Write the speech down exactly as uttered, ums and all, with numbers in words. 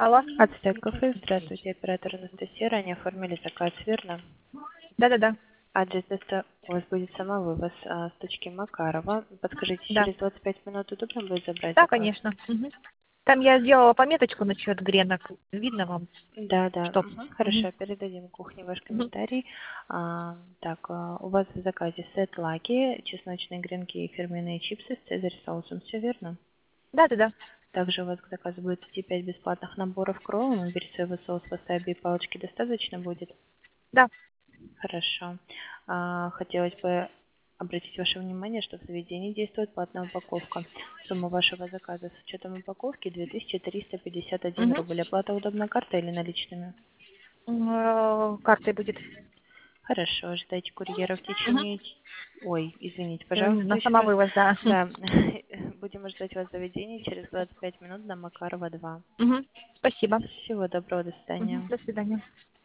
Алло. Ацтек кафе, здравствуйте, оператор Анастасия, ранее оформили заказ, верно? Да-да-да. Адрес доста... у вас будет самовывоз а, с точки Макарова. Подскажите, Да. через двадцать пять минут удобно будет забрать Да, заказ? конечно. Мгм. Там я сделала пометочку насчет гренок. Видно вам? Да, да, Что? мгм, Мгм. хорошо, передадим кухне ваш Мгм. комментарий. А, так, а, у вас в заказе сет лаки, чесночные гренки и фирменные чипсы с цезарь соусом, все верно? Да-да-да. Также у вас к заказу будет идти пять бесплатных наборов к роллам, выберите своего соус, васаби и палочки достаточно будет? Да. Хорошо. А, Хотелось бы обратить ваше внимание, что в заведении действует платная упаковка. Сумма вашего заказа с учетом упаковки две тысячи триста пятьдесят один Мгм. рубль. Оплата удобна картой или наличными? М, э, Картой будет. Хорошо. Ожидайте курьера в Мгм. течение... Ой, извините, М, пожалуйста, На еще раз. самовывоз, да. Да, будем ждать вас в заведении через двадцать пять минут на Макарова два. Мгм. Спасибо. Всего доброго, до Мгм. свидания. До свидания.